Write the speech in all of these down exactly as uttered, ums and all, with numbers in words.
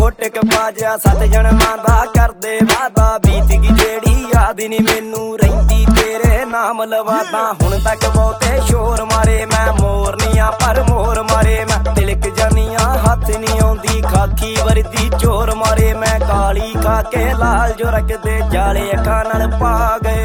टिक बाजा सत जन्मां दा करदे वादा बीत गई जेड़ी याद नी मैनू रहिंदी तेरे नाम लवादा हुण तक बहुते शोर मारे मैं मोरनियां पर मोर मारे मैं तिलक जानियां हथ नी आउंदी खाकी वर्दी चोर मारे मैं काली खा के लाल जो रखदे जाले अखां नाल पा गए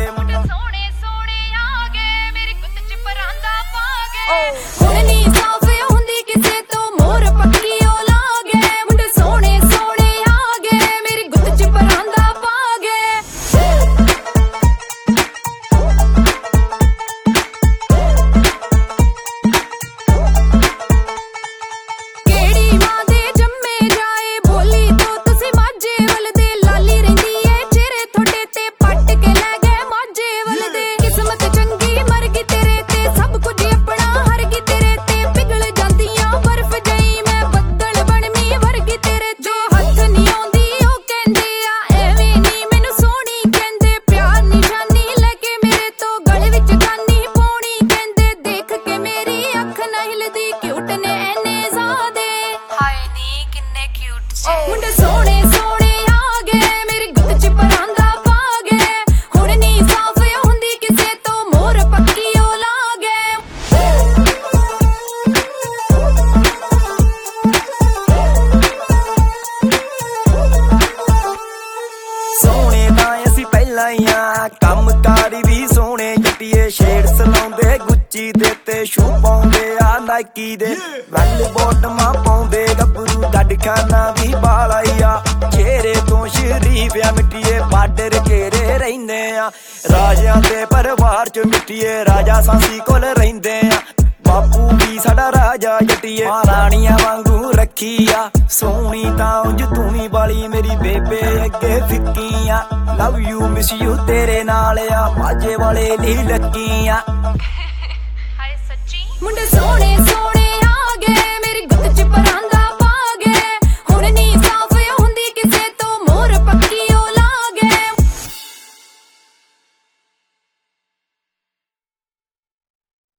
मुंडे सोने सोने आ गए मेरी गुत्त च परांदा पा गए हुण नी साफ हुंदी किसे तो मोर पक्की ओ ला गए सोने दा असी पहला ही आ कम कारी भी सोने जट्टिए शेड्स लाउंदे गुच्ची दे ते शू पाउंदे आ नाइकी दे वैल बॉटमां पाउंदे गब्बरू गड्ड खाना भी बालाइया चेहरे तो शरीफ आ मिट्टिए बार्डर घेरे रहिंदे आ राजियां दे परिवार च मिट्टिए राजा सांसी कोल रहिंदे आ बापू भी साडा राजा जट्टिए महाराणियां वांगू रखी आ सोहनी तां उंज तू ही वाली मेरी बेबे अगे फिक्की आ लव यू मिस यू तेरे नाल आ माजे वाले ली लक्की आ हाय सच्ची मुंडे सोने सोने